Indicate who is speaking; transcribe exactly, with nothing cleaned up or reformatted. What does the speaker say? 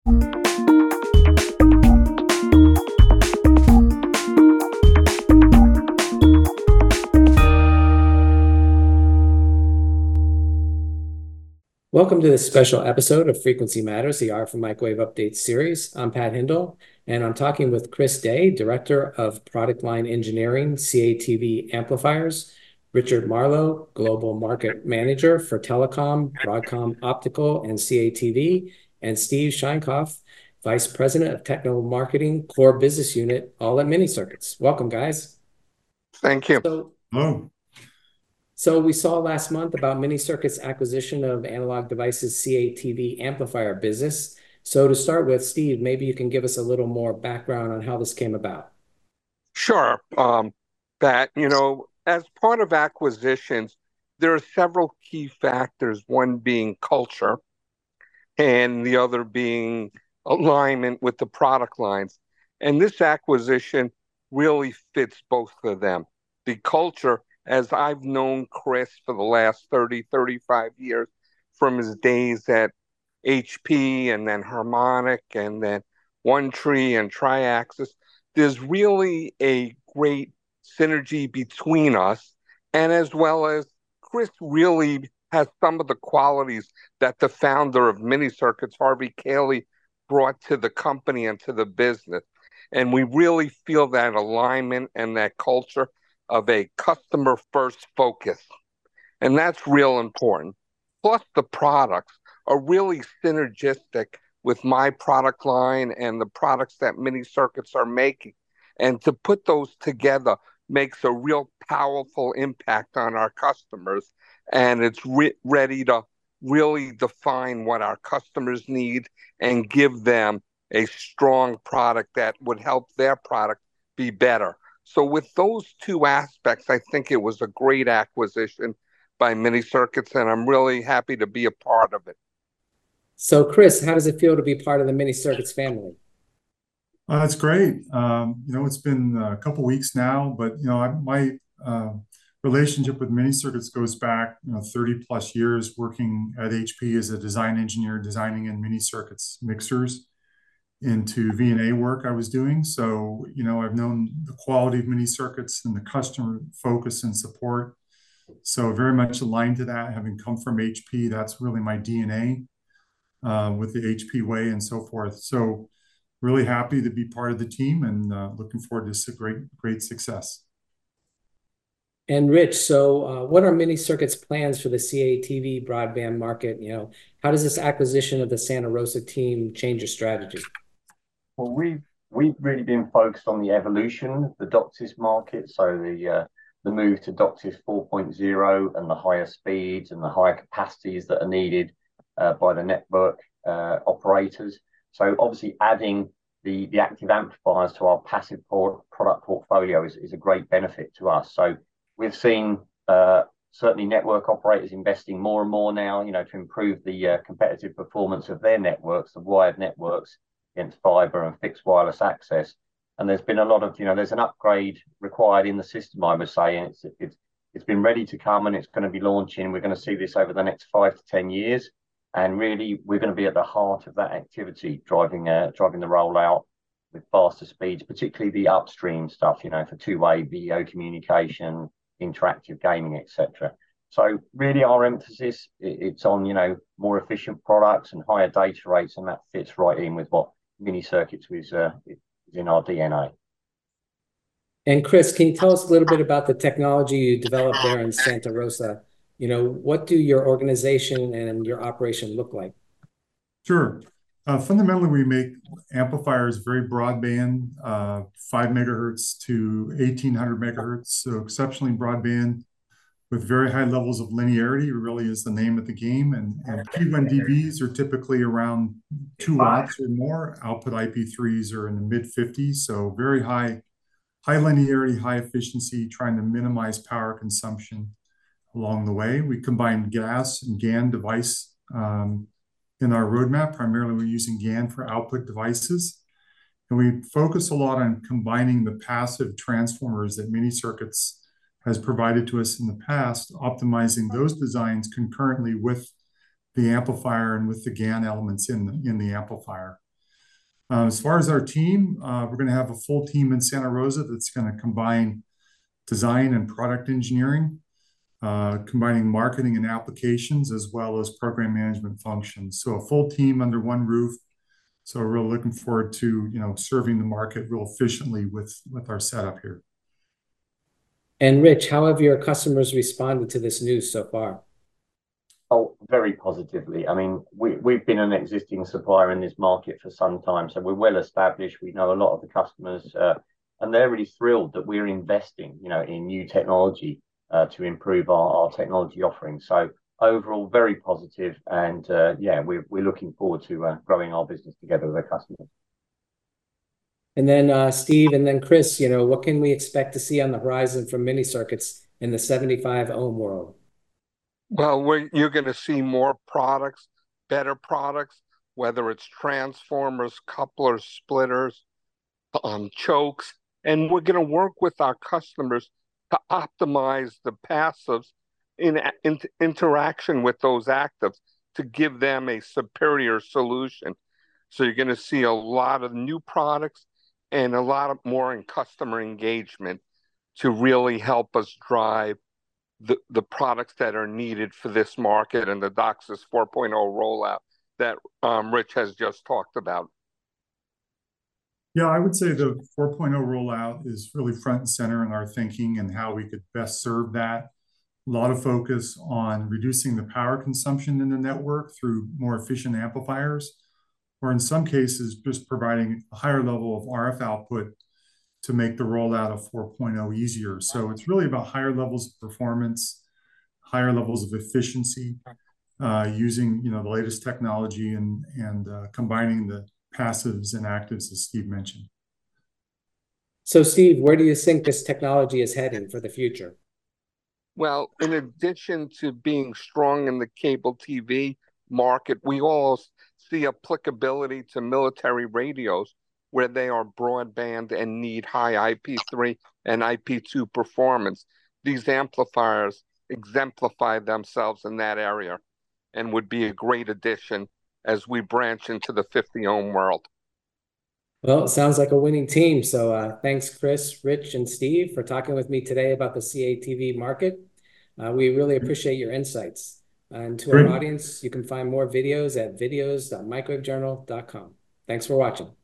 Speaker 1: Welcome to this special episode of Frequency Matters, the R F Microwave Update series. I'm Pat Hindle, and I'm talking with Chris Day, Director of Product Line Engineering, C A T V Amplifiers, Richard Marlowe, Global Market Manager for Telecom, Broadcom Optical, and C A T V, and Steve Scheinkopf, Vice President of Technical Marketing, Core Business Unit, all at Mini Circuits. Welcome, guys.
Speaker 2: Thank you.
Speaker 1: So,
Speaker 3: Hello.
Speaker 1: So we saw last month about Mini Circuits' acquisition of Analog Devices' C A T V amplifier business. So to start with, Steve, maybe you can give us a little more background on how this came about.
Speaker 2: Sure. Um, Pat, you know, as part of acquisitions, there are several key factors, one being culture and the other being alignment with the product lines. And this acquisition really fits both of them. The culture, as I've known Chris for the last thirty, thirty-five years, from his days at H P and then Harmonic and then One Tree and Triaxis, there's really a great synergy between us. And as well as Chris really has some of the qualities that the founder of Mini Circuits, Harvey Cayley, brought to the company and to the business. And we really feel that alignment and that culture of a customer-first focus. And that's real important. Plus, the products are really synergistic with my product line and the products that Mini Circuits are making. And to put those together makes a real powerful impact on our customers. And it's re- ready to really define what our customers need and give them a strong product that would help their product be better. So with those two aspects, I think it was a great acquisition by Mini Circuits, and I'm really happy to be a part of it.
Speaker 1: So Chris, how does it feel to be part of the Mini Circuits family?
Speaker 3: Uh, that's great. Um, you know, it's been a couple weeks now, but, you know, I, my uh, relationship with Mini Circuits goes back, you know, thirty plus years working at H P as a design engineer, designing in Mini Circuits mixers into V and A work I was doing. So, you know, I've known the quality of Mini Circuits and the customer focus and support. So very much aligned to that, having come from H P, that's really my D N A uh, with the H P way and so forth. So really happy to be part of the team and uh, looking forward to a great, great success.
Speaker 1: And Rich, so uh, what are Mini Circuits' plans for the C A T V broadband market? You know, how does this acquisition of the Santa Rosa team change your strategy?
Speaker 4: Well, we've we've really been focused on the evolution of the DOCSIS market, so the uh, the move to DOCSIS four point oh and the higher speeds and the higher capacities that are needed uh, by the network uh, operators. So obviously adding the, the active amplifiers to our passive product portfolio is, is a great benefit to us. So we've seen uh, certainly network operators investing more and more now, you know, to improve the uh, competitive performance of their networks, the wired networks, against fiber and fixed wireless access. And there's been a lot of, you know, there's an upgrade required in the system, I would say, and it's, it's, it's been ready to come and it's going to be launching. We're going to see this over the next five to ten years. And really, we're going to be at the heart of that activity, driving uh, driving the rollout with faster speeds, particularly the upstream stuff, you know, for two-way video communication, interactive gaming, et cetera. So really our emphasis, it's on, you know, more efficient products and higher data rates, and that fits right in with what Mini Circuits was uh, in our D N A.
Speaker 1: And Chris, can you tell us a little bit about the technology you developed there in Santa Rosa? You know, what do your organization and your operation look like?
Speaker 3: Sure. Uh, fundamentally, we make amplifiers very broadband, uh, five megahertz to eighteen hundred megahertz, so exceptionally broadband with very high levels of linearity. It really is the name of the game. And, and P one D Bs are typically around two watts or more. Output I P threes are in the mid fifties, so very high, high linearity, high efficiency, trying to minimize power consumption along the way. We combine G A S and GaN device um, in our roadmap. Primarily, we're using GaN for output devices. And we focus a lot on combining the passive transformers that Mini Circuits has provided to us in the past, optimizing those designs concurrently with the amplifier and with the GaN elements in the, in the amplifier. Uh, as far as our team, uh, we're going to have a full team in Santa Rosa that's going to combine design and product engineering, uh, combining marketing and applications, as well as program management functions. So a full team under one roof. So we're really looking forward to, you know, serving the market real efficiently with, with our setup here.
Speaker 1: And Rich, how have your customers responded to this news so far?
Speaker 4: Oh, very positively. I mean, we, we've been an existing supplier in this market for some time, so we're well established. We know a lot of the customers, uh, and they're really thrilled that we're investing, you know, in new technology uh, to improve our, our technology offerings. So overall, very positive, and uh, yeah, we're we're looking forward to uh, growing our business together with our customers.
Speaker 1: And then uh, Steve, and then Chris, you know, what can we expect to see on the horizon from mini circuits in the seventy-five ohm world?
Speaker 2: Well, we're, you're going to see more products, better products, whether it's transformers, couplers, splitters, um, chokes, and we're going to work with our customers to optimize the passives in, in interaction with those actives to give them a superior solution. So you're going to see a lot of new products and a lot of more in customer engagement to really help us drive the, the products that are needed for this market and the DOCSIS four point oh rollout that um, Rich has just talked about.
Speaker 3: Yeah, I would say the four point oh rollout is really front and center in our thinking and how we could best serve that. A lot of focus on reducing the power consumption in the network through more efficient amplifiers, or in some cases, just providing a higher level of R F output to make the rollout of four point oh easier. So it's really about higher levels of performance, higher levels of efficiency, uh, using, you know, the latest technology and, and uh, combining the passives and actives, as Steve mentioned.
Speaker 1: So Steve, where do you think this technology is heading for the future?
Speaker 2: Well, in addition to being strong in the cable T V market, we all see applicability to military radios where they are broadband and need high I P three and I P two performance. These amplifiers exemplify themselves in that area and would be a great addition as we branch into the fifty ohm world.
Speaker 1: Well, it sounds like a winning team. So uh, thanks, Chris, Rich, and Steve for talking with me today about the C A T V market. Uh, we really appreciate your insights. And to
Speaker 3: Great.
Speaker 1: our audience, you can find more videos at videos dot microwave journal dot com. Thanks for watching.